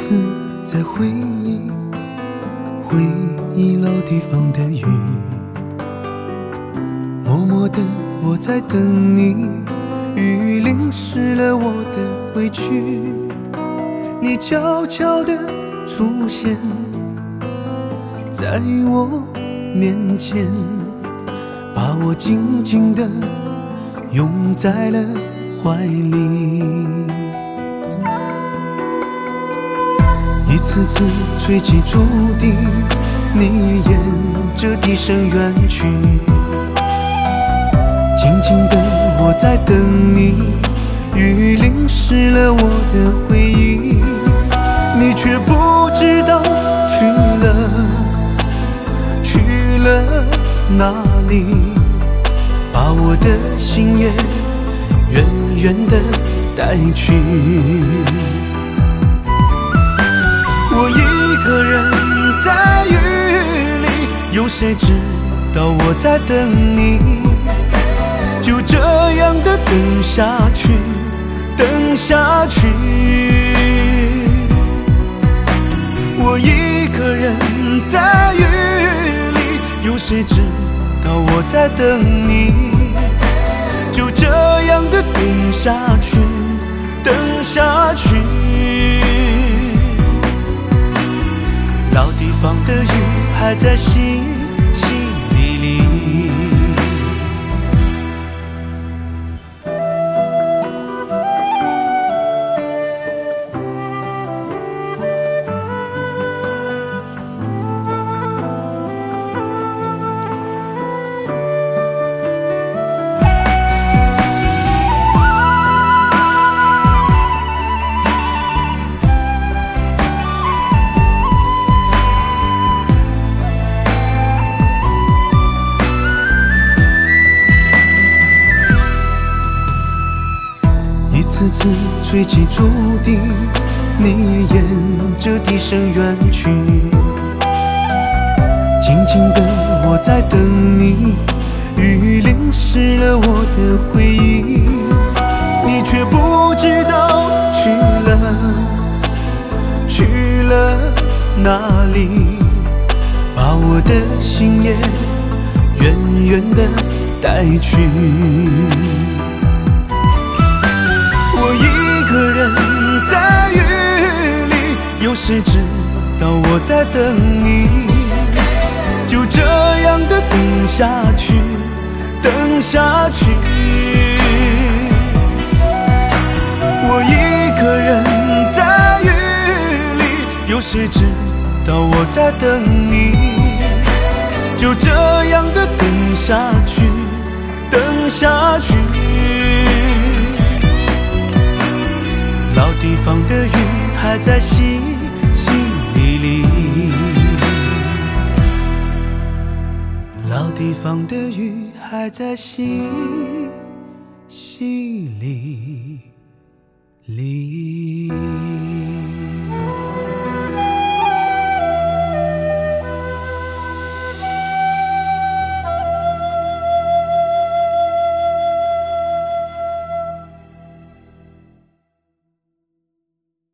次在回忆老地方的雨，默默的我在等你，雨淋湿了我的委屈，你悄悄地出现在我面前，把我紧紧地拥在了怀里，一次次吹起竹笛，你沿着笛声远去，静静的我在等你，雨淋湿了我的回忆，你却不知道去了哪里，把我的心也远远地带去。我一个人在雨里，有谁知道我在等你？就这样的等下去，等下去。我一个人在雨里，有谁知道我在等你？就这样的等下去，等下去。老地方的雨还在淅淅沥沥，一次次吹起竹笛，你沿着笛声远去，静静的我在等你，雨淋湿了我的回忆，你却不知道去了哪里，把我的心也远远地带去。我一个人在雨里，有谁知道我在等你？就这样的等下去，等下去。我一个人在雨里，有谁知道我在等你？就这样的等下去，等下去。老地方的雨还在淅淅沥沥，老地方的雨还在淅淅沥沥。